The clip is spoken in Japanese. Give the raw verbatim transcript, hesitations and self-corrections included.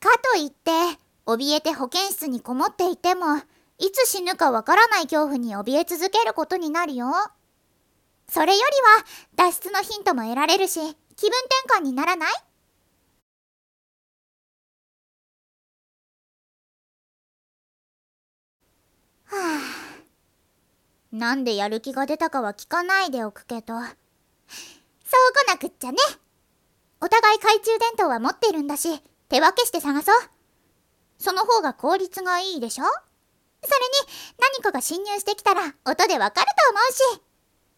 かといって、怯えて保健室にこもっていても、いつ死ぬかわからない恐怖に怯え続けることになるよ。それよりは脱出のヒントも得られるし、気分転換にならない？はあ、なんでやる気が出たかは聞かないでおくけど、そうこなくっちゃね。お互い懐中電灯は持っているんだし、手分けして探そう。その方が効率がいいでしょ？それに何かが侵入してきたら音でわかると思うし。